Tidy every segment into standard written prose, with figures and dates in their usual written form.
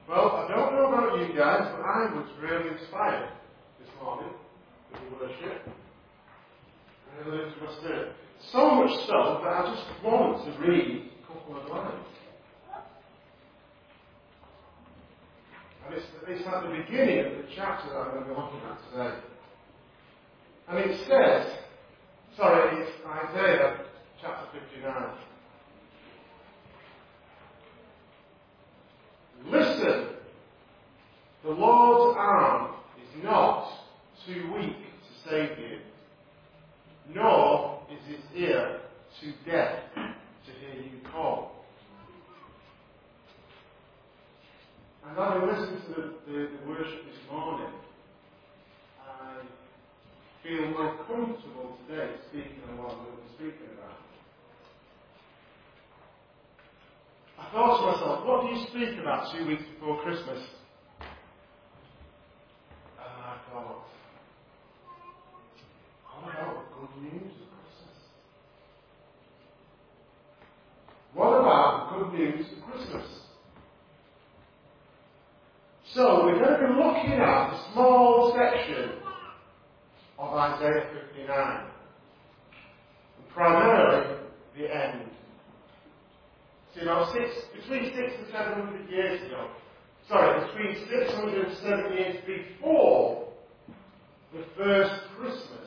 Well, I don't know about you guys, but I was really inspired this morning with the worship. Really into my spirit. So much so that I just want to read a couple of lines. And it's at the beginning of the chapter that I'm going to be looking at today. And it says, it's Isaiah chapter 59. Listen, the Lord's arm is not too weak to save you, nor is his ear too deaf to hear you call. And having listened to the worship this morning, I feel more comfortable today speaking on what I'm going to be speaking about. I thought to myself, what do you speak about 2 weeks before Christmas? And I thought, what about the good news of Christmas? What about the good news of Christmas? So we're going to be looking at a small section of Isaiah 59. And primarily the end. See, between 600 and 700 years ago, between 600 and 700 years before the first Christmas,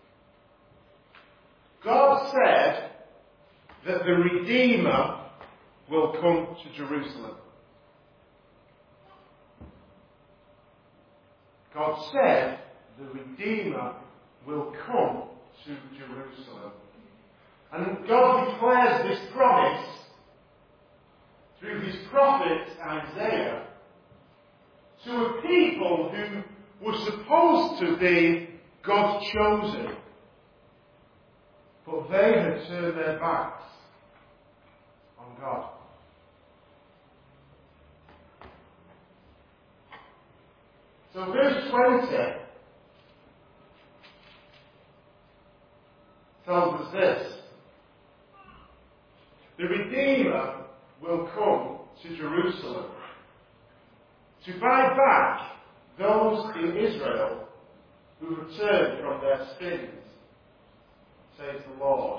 God said that the Redeemer will come to Jerusalem. God said the Redeemer will come to Jerusalem. And God declares this promise through his prophet Isaiah to a people who were supposed to be God's chosen. But they had turned their backs on God. So verse 20 tells us this. The Redeemer will come to Jerusalem to buy back those in Israel who have turned from their sins, says the Lord.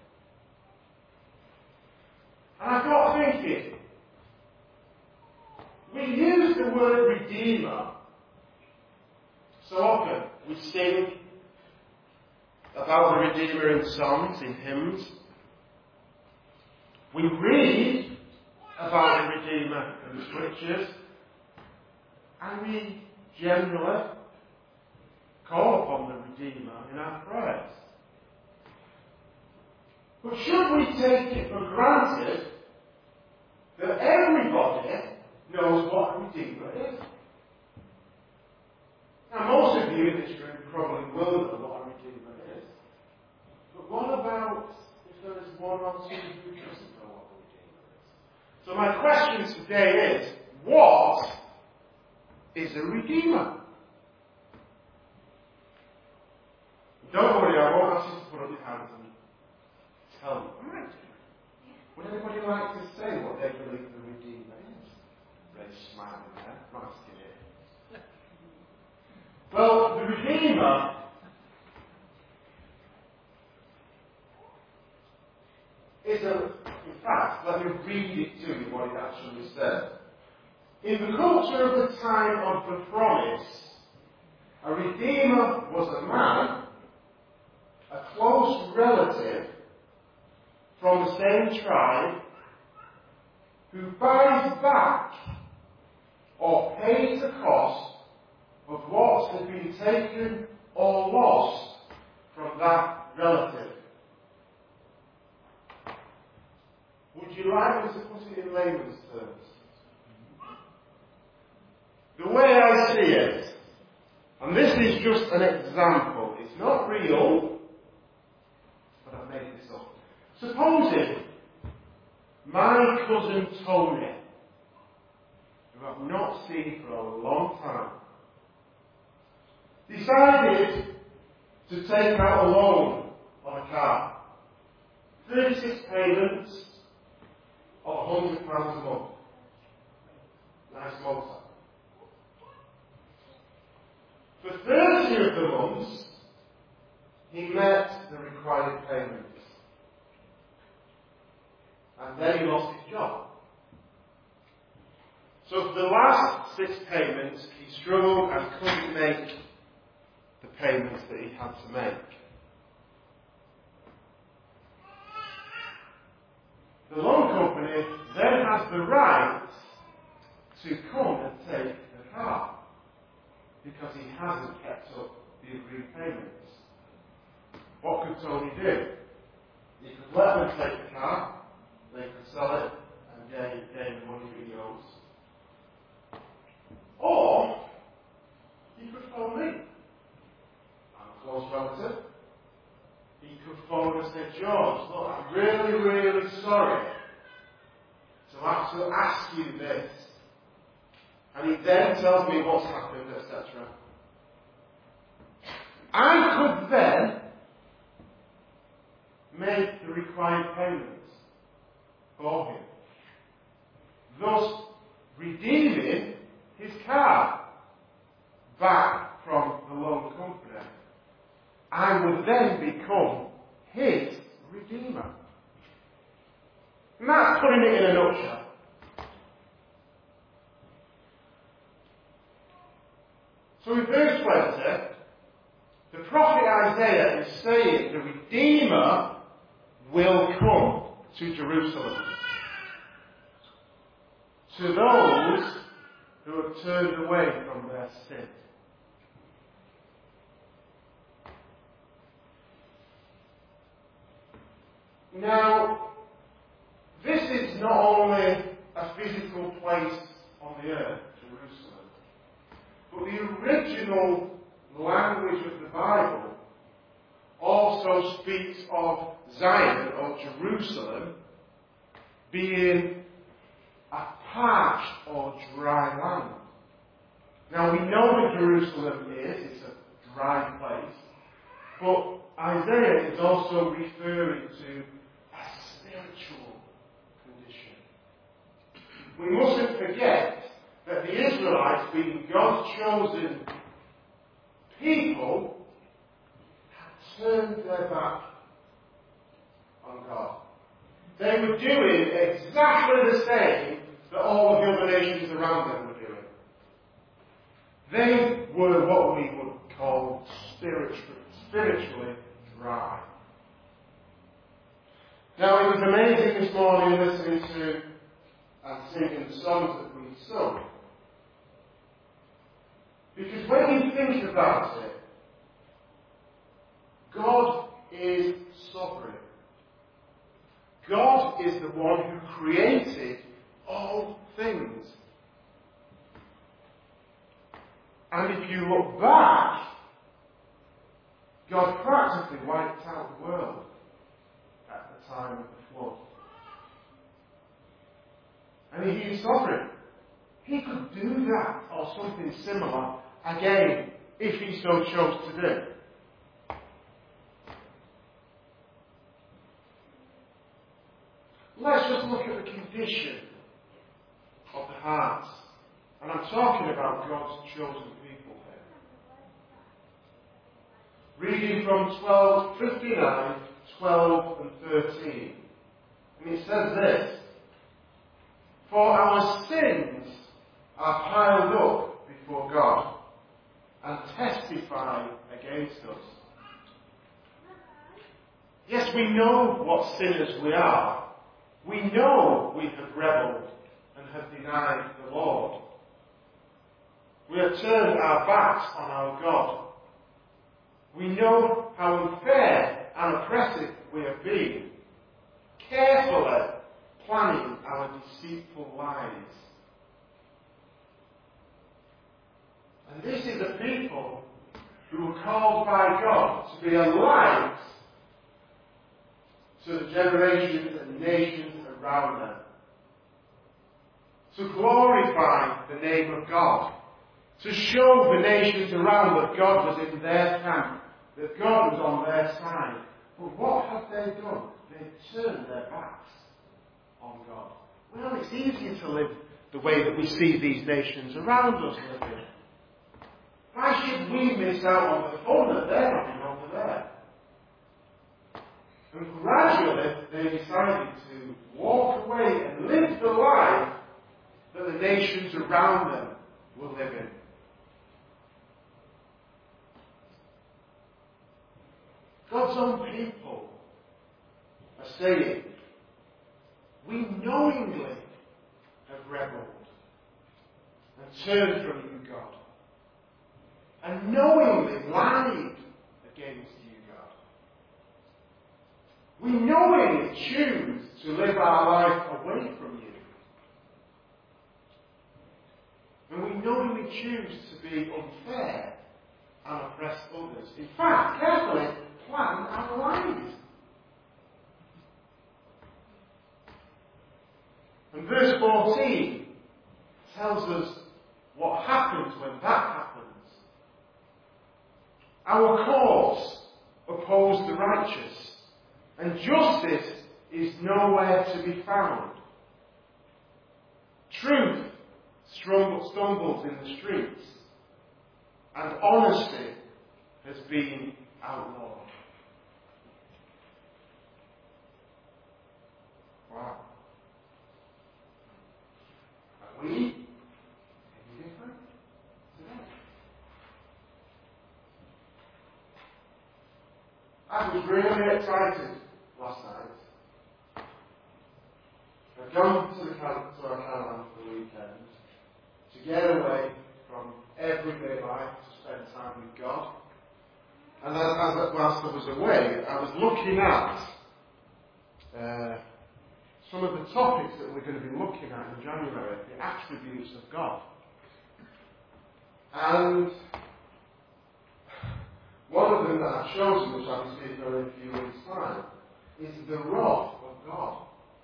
And I got thinking, we use the word Redeemer so often. We sing about the Redeemer in songs, in hymns. We read about the Redeemer in the Scriptures. And we generally call upon the Redeemer in our prayers. But should we take it for granted that everybody knows what a Redeemer is? Now, most of you in this room probably will know what a Redeemer is. But what about if there is one or two who doesn't know what a Redeemer is? So my question today is, what is a Redeemer? Don't worry, I won't ask you to put up your hands and tell me. Alright. Would anybody like to say what they believe the Redeemer is? Ray smiling there. Nice to hear. Well, the Redeemer is in fact, let me read it to you what it actually says. In the culture of the time of the promise, a Redeemer was a man, a close relative from the same tribe, who buys back or pays the cost of what had been taken or lost from that relative. Would you like me to put it in layman's terms? The way I see it, and this is just an example, it's not real, but I've made this up. Supposing my cousin Tony, who I've not seen for a long time, decided to take out a loan on a car. 36 payments of £100 a month. Nice motor. of the months, he met the required payments. And then he lost his job. So for the last 6 payments, he struggled and couldn't make the payments that he had to make. The loan company then has the right to come and take the car because he hasn't kept up the agreed payments. What could Tony do? He could let them take the car, they could sell it and gain the money that he owes. Or he could phone me. I'm a close relative. He could phone and say, George, look, I'm really, really sorry to have to ask you this. And he then tells me what's happened, etc. I could then make the required payments for him, thus redeeming his car back from the loan company. I would then become his redeemer. And that's putting it in a nutshell. So in verse 20, the prophet Isaiah is saying the Redeemer will come to Jerusalem. To those who have turned away from their sin. Now, this is not only a physical place on the earth, Jerusalem, but the original language of the Bible also speaks of Zion, or Jerusalem, being a parched or dry land. Now we know that Jerusalem it's a dry place, but Isaiah is also referring to a spiritual condition. We mustn't forget that the Israelites, being God's chosen people, had turned their back on God. They were doing exactly the same that all of the other nations around them were doing. They were what we would call spiritually dry. Now, it was amazing this morning listening to and singing the songs that we sung. Because when you think about it, God is sovereign. God is the one who created all things. And if you look back, God practically wiped out the world at the time of the flood. And He is sovereign. He could do that or something similar again if He so chose to do. Let's just look at the condition of the hearts. And I'm talking about God's chosen people here. Reading from 12:59, 12 and 13. And it says this: For our sins are piled up before God and testify against us. Yes, we know what sinners we are. We know we have rebelled and have denied the Lord. We have turned our backs on our God. We know how unfair and oppressive we have been, carefully planning our deceitful lives. And this is a people who were called by God to be a light to the generations and nations around them, to glorify the name of God, to show the nations around that God was in their camp, that God was on their side. But what have they done? They've turned their backs on God. Well, it's easier to live the way that we see these nations around us living. Why should we miss out on the fun that they're having over there? And gradually they decided to walk away and live the life that the nations around them were living. God's own people are saying, we knowingly have rebelled and turned from you, God, and knowingly lied against you, God. We knowingly choose to live our life away from you. And we knowingly choose to be unfair and oppress others. In fact, carefully plan our lives. And verse 14 tells us what happens when that happens. Our cause oppose the righteous, and justice is nowhere to be found. Truth stumbles in the streets, and honesty has been outlawed. Wow. Are we any different today? I was really excited last night. I've gone to our caravan for the weekend to get away from everyday life, to spend time with God. And whilst I was away, I was looking at some of the topics that we're going to be looking at in January, the attributes of God. And one of them that I've chosen, which I'll be speaking on in a few weeks' time, is the wrath of God.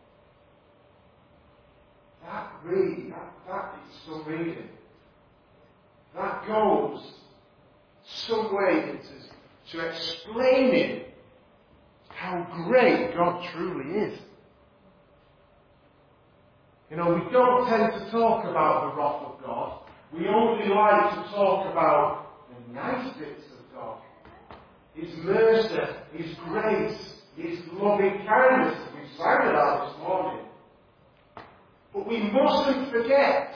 That is some reading. That goes some way to explaining how great God truly is. You know, we don't tend to talk about the wrath of God. We only like to talk about the nice bits of God. His mercy, His grace, His loving kindness that we sang about this morning. But we mustn't forget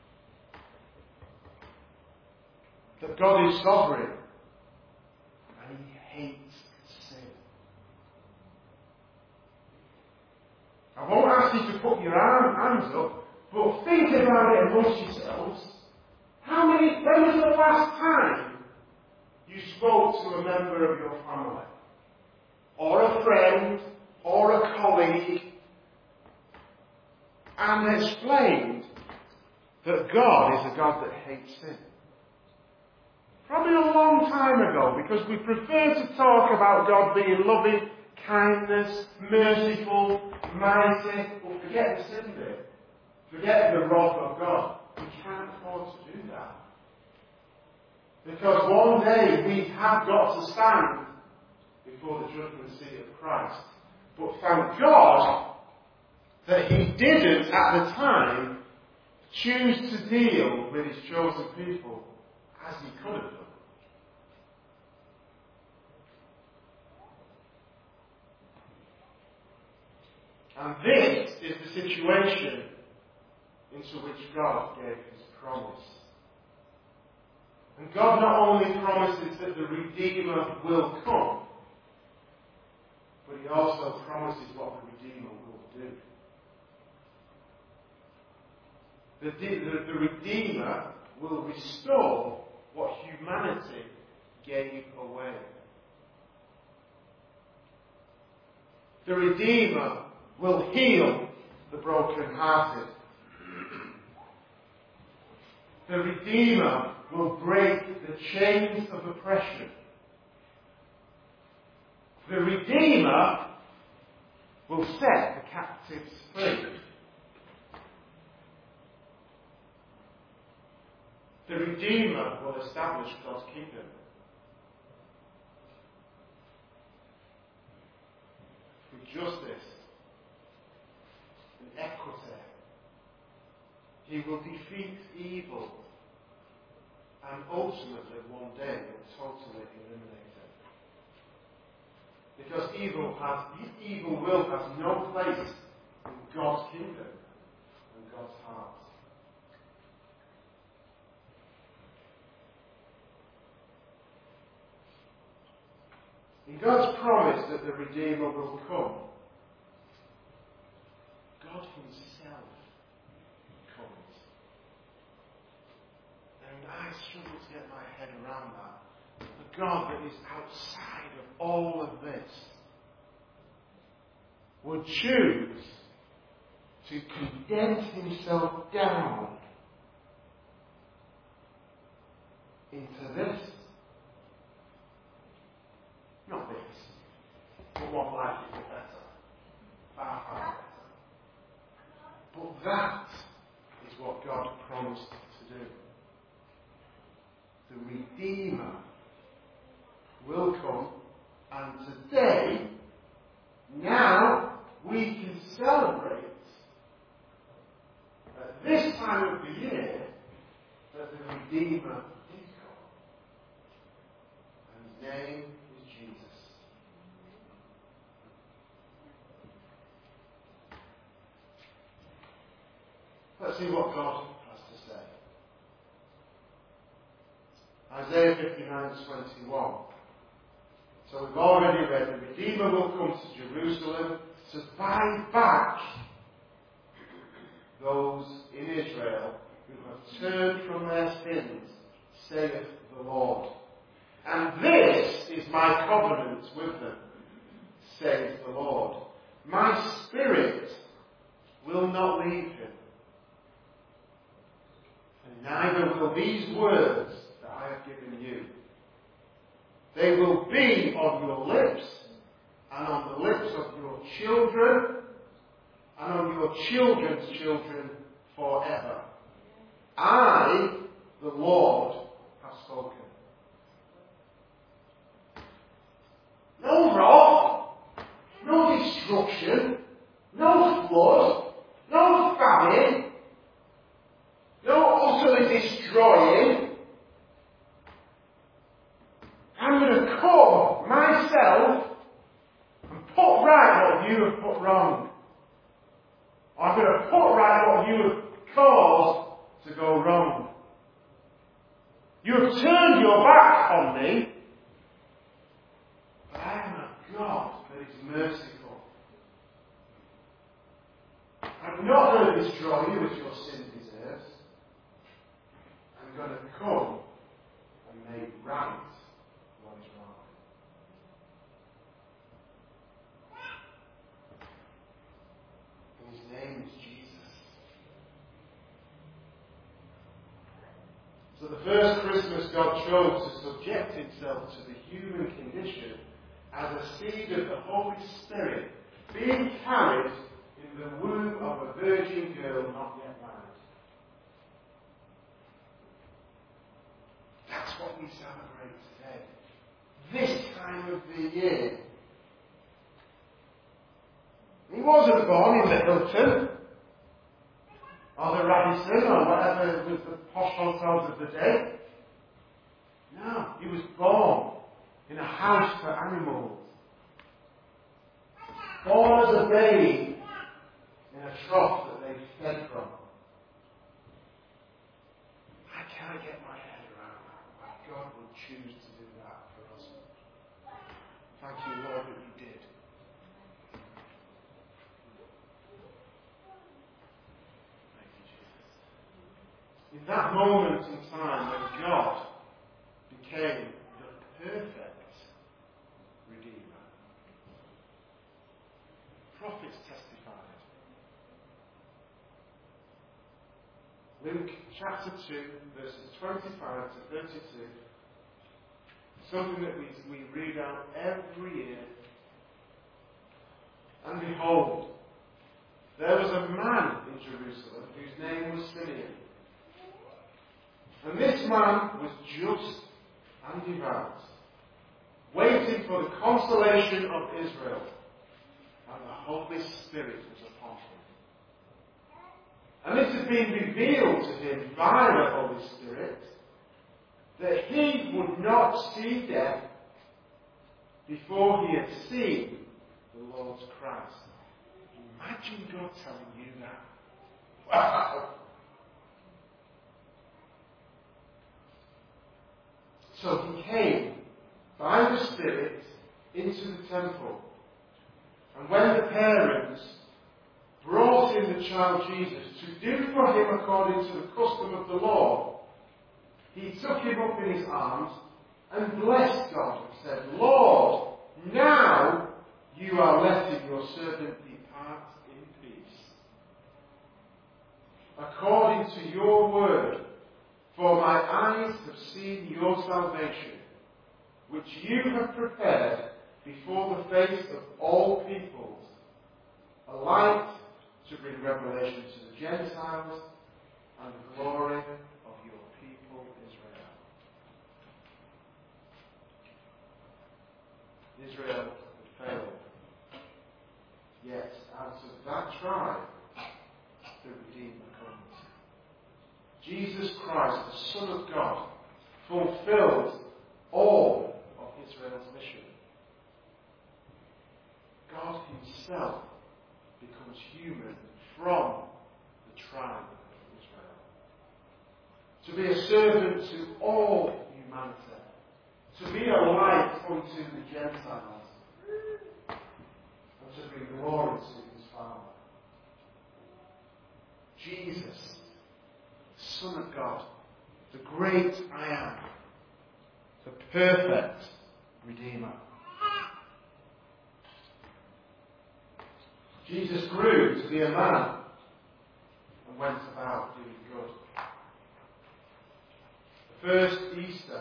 that God is sovereign and He hates sin. I won't ask you to put your hands up, but think about it amongst yourselves. When was the last time you spoke to a member of your family? Or a friend, or a colleague, and explained that God is a God that hates sin? Probably a long time ago, because we prefer to talk about God being loving, kindness, merciful, mighty, but forget the sin bit. Forget the wrath of God. We can't afford to do that. Because one day we have got to stand before the judgment seat of Christ. But thank God that He didn't at the time choose to deal with His chosen people as He could have done. And this is the situation into which God gave His promise. And God not only promises that the Redeemer will come, but He also promises what the Redeemer will do. The Redeemer will restore what humanity gave away. The Redeemer will heal the brokenhearted. The Redeemer will break the chains of oppression. The Redeemer will set the captives free. The Redeemer will establish God's kingdom. With justice and equity, He will defeat evil and ultimately one day will totally eliminate it. Because evil will has no place in God's kingdom and God's heart. In God's promise that the Redeemer will come, God himself comes. And I struggle to get my head around that. The God that is outside of all of this would choose to condense himself down into this. Not this, but what life is better. Far, far better. But that is what God promised to do. The Redeemer will come, and today, now, we can celebrate at this time of the year that the Redeemer did come. And his name is Jesus. Let's see what God has to say. Isaiah 59:21. So we've already read, the Redeemer will come to Jerusalem to buy back those in Israel who have turned from their sins, saith the Lord. And this is my covenant with them, saith the Lord. My spirit will not leave him, and neither will these words that I have given you. They will be on your lips, and on the lips of your children, and on your children's children forever. I, the Lord, have spoken. No wrath, no destruction, no flood, no famine, no utterly destroying. I'm going to come myself and put right what you have put wrong. I'm going to put right what you have caused to go wrong. You have turned your back on me, but I am a God that is merciful. I'm not going to destroy you as your sin deserves. I'm going to come and make right what is wrong. And his name is Jesus. So the first Christmas God chose to subject himself to the human condition as a seed of the Holy Spirit being carried in the womb of a virgin girl not yet married. That's what we celebrate today. This time of the year. He wasn't born in the Hilton or the Radisson or whatever was the posh hotels of the day. No, he was born in a house for animals. Born as a babe in a trough that they fed from. I can't get my head around that. Why God would choose to do that for us. Thank you, Lord, that you did. Thank you, Jesus. In that moment in time when God became the perfect Redeemer, prophets testified. Luke chapter 2, verses 25 to 32. Something that we read out every year. And behold, there was a man in Jerusalem whose name was Simeon. And this man was just and devout, waiting for the consolation of Israel. And the Holy Spirit was upon him. And this had been revealed to him by the Holy Spirit. that he would not see death before he had seen the Lord's Christ. Imagine God telling you that. Wow! So he came by the Spirit into the temple. And when the parents brought in the child Jesus to do for him according to the custom of the law, he took him up in his arms and blessed God and said, Lord, now you are letting your servant depart in peace, according to your word, for my eyes have seen your salvation, which you have prepared before the face of all peoples, a light to bring revelation to the Gentiles and the glory of your people Israel. Israel had failed. Yet out of that tribe the Redeemer comes. Jesus Christ, the Son of God, fulfilled all of Israel's mission. God himself becomes human from the tribe of Israel. To be a servant to all humanity. To be a light unto the Gentiles. And to bring glory to his Father. Jesus, Son of God, the great I am, the perfect Redeemer. Jesus grew to be a man and went about doing good. The first Easter,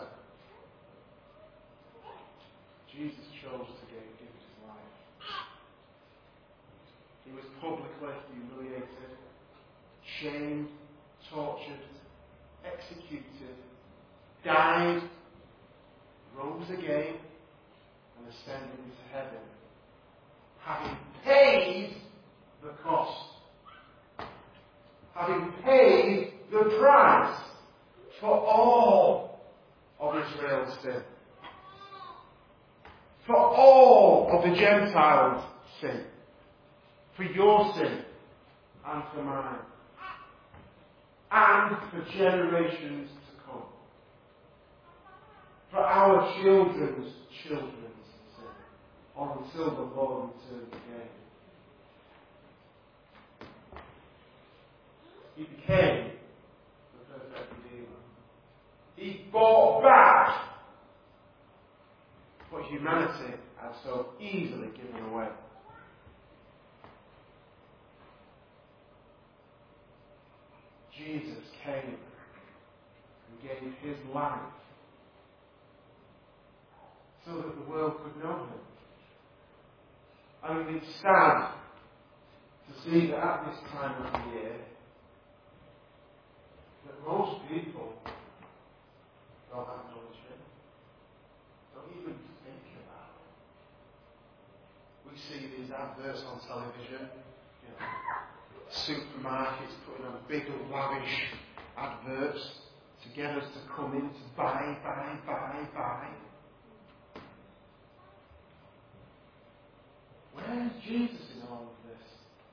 Jesus chose to give his life. He was publicly humiliated, shamed, tortured, executed, died, rose again, and ascended into heaven, having paid the cost, having paid the price for all of Israel's sin, for all of the Gentiles' sin, for your sin and for mine, and for generations to come, for our children's children's sin, or until the Lord returns again. He became the perfect Redeemer. He bought back what humanity had so easily given away. Jesus came and gave his life so that the world could know him. And it's sad to see that at this time of the year, that most people don't acknowledge him, don't even think about it. We see these adverts on television, supermarkets putting on big lavish adverts to get us to come in to buy. Where's Jesus in all of this?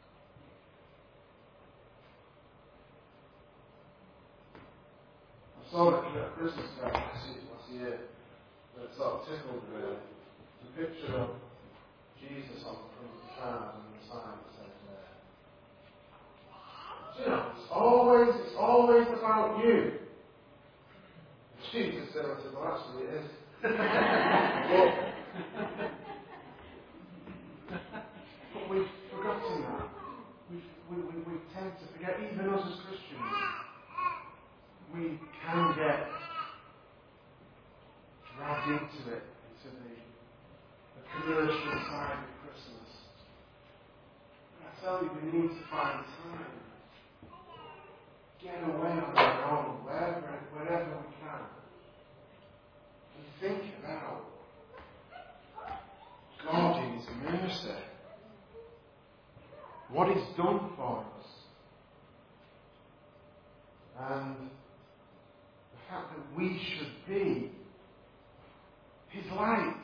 I saw it at Christmas fair last year that sort of tickled me really. It's a picture of Jesus on the front of the car and the sign that says it's always about you. Jesus said, well, actually it is. But we've forgotten that. We tend to forget, even us as Christians. We can get dragged into it, into the commercial side of Christmas. But I tell you, we need to find time. Get away on our own, wherever we can. And think about God in his mercy. What he's done for us. And the fact that we should be His light.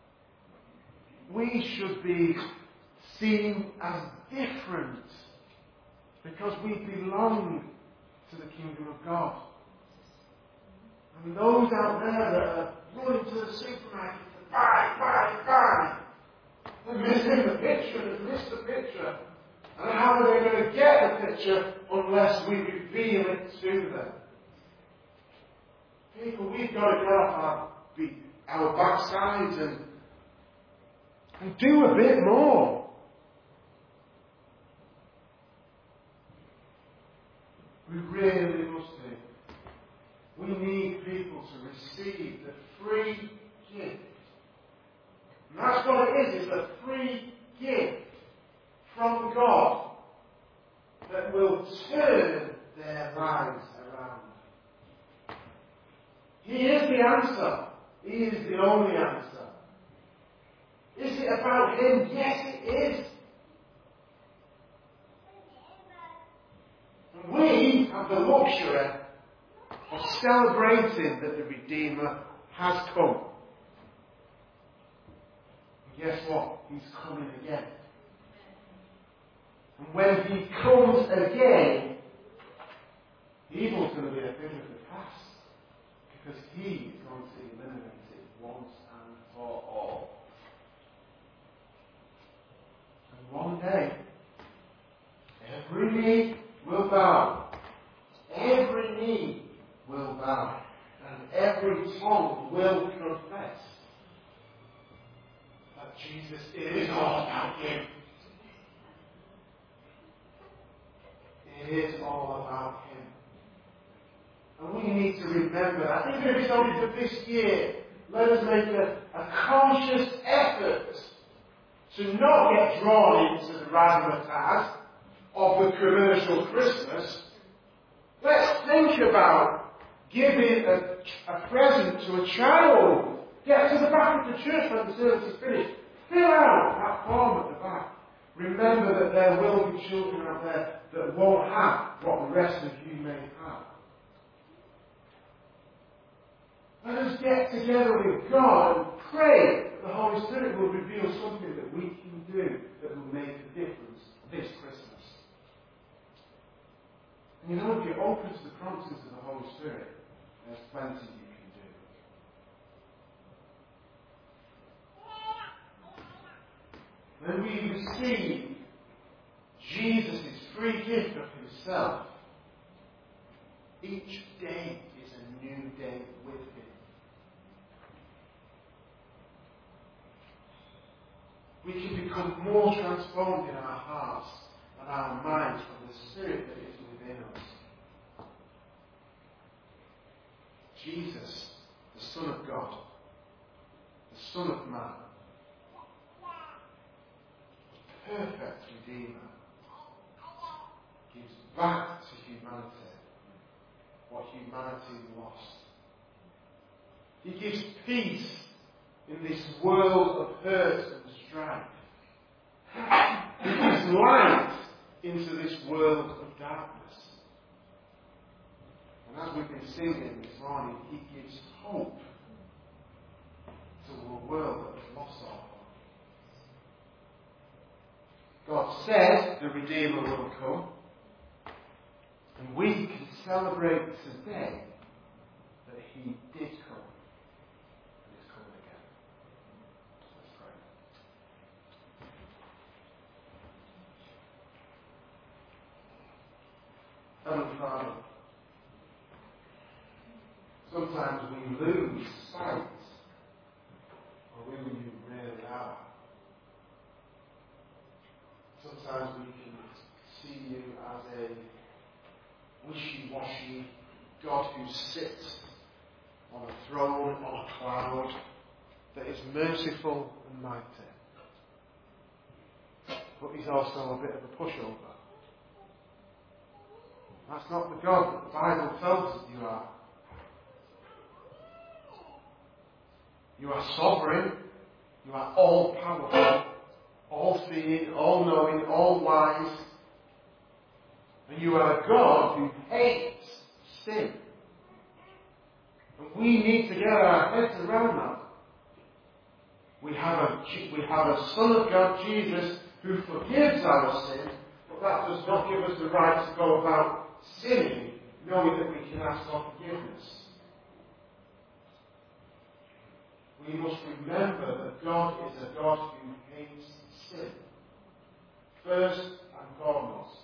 We should be seen as different because we belong to the kingdom of God. And those out there that are running to the supermarket to buy, they're missing the picture, they've missed the picture. And how are they going to get the picture unless we reveal it to them? People, we've got to get off our backsides and do a bit more. We really must do. We need people to receive the free gift. And that's what it is. It's a free gift from God that will turn their lives around. He is the answer. He is the only answer. Is it about Him? Yes, it is. And we have the luxury of celebrating that the Redeemer has come. And guess what? He's coming again. And when He comes again, evil's going to be a thing of the past. Because He is going to eliminate it once and for all. And one day, every knee will bow. Every knee will bow. And every tongue will confess that Jesus is all about Him. It is all about Him. And we need to remember that. Even if it's only for this year, let us make a conscious effort to not get drawn into the razzmatazz of the commercial Christmas. Let's think about giving a present to a child. Get to the back of the church when the service is finished. Fill out that form at the back. Remember that there will be children out there that won't have what the rest of you may have. Let us get together with God and pray that the Holy Spirit will reveal something that we can do that will make a difference this Christmas. And you know, if you're open to the promises of the Holy Spirit, there's plenty you can do. When we receive Jesus' free gift of Himself, each day is a new day with Him. We can become more transformed in our hearts and our minds from the Spirit that is within us. Jesus, the Son of God, the Son of Man, the perfect Redeemer, gives back to humanity what humanity lost. He gives peace in this world of hurt and strife. He gives light into this world of darkness. And as we've been singing this morning, He gives hope to a world that has lost all hope. God said the Redeemer will come, and we can celebrate today that He did come. Heavenly Father, sometimes we lose sight of who You really are. Sometimes we can see You as a wishy-washy God who sits on a throne, on a cloud, that is merciful and mighty. But He's also a bit of a pushover. That's not the God that the Bible tells us You are. You are sovereign. You are all-powerful, all-seeing, all-knowing, all-wise. And You are a God who hates sin. we need to get our heads around that. We have a Son of God, Jesus, who forgives our sin, but that does not give us the right to go about sinning, knowing that we can ask for forgiveness. We must remember that God is a God who hates sin, first and foremost.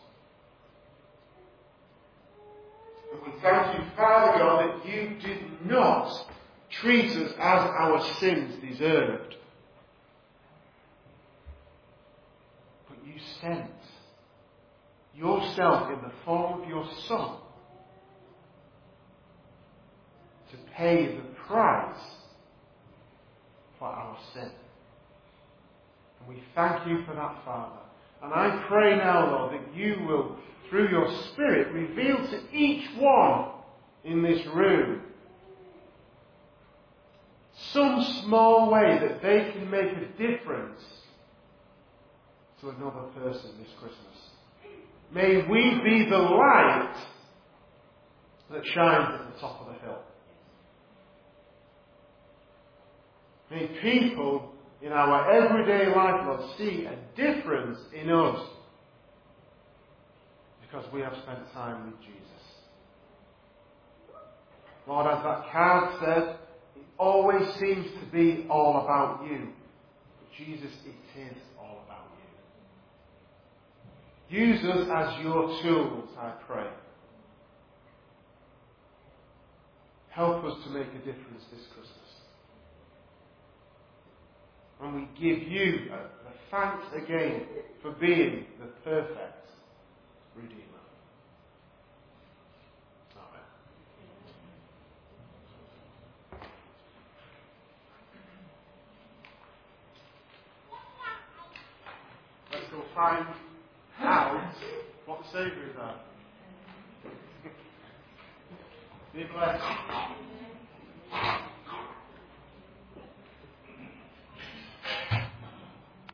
And we thank you, Father God, that you did not treat us as our sins deserved. But you sent yourself in the form of your Son to pay the price for our sin. And we thank you for that, Father. And I pray now, Lord, that you will, through your Spirit, reveal to each one in this room some small way that they can make a difference to another person this Christmas. May we be the light that shines at the top of the hill. May people in our everyday life, Lord, see a difference in us because we have spent time with Jesus. Lord, as that card said, it always seems to be all about you. But Jesus, it is all about you. Use us as your tools, I pray. Help us to make a difference this Christmas. And we give you the thanks again for being the perfect Redeemer. Amen. Let's go find out what the Saviour is at. Be blessed.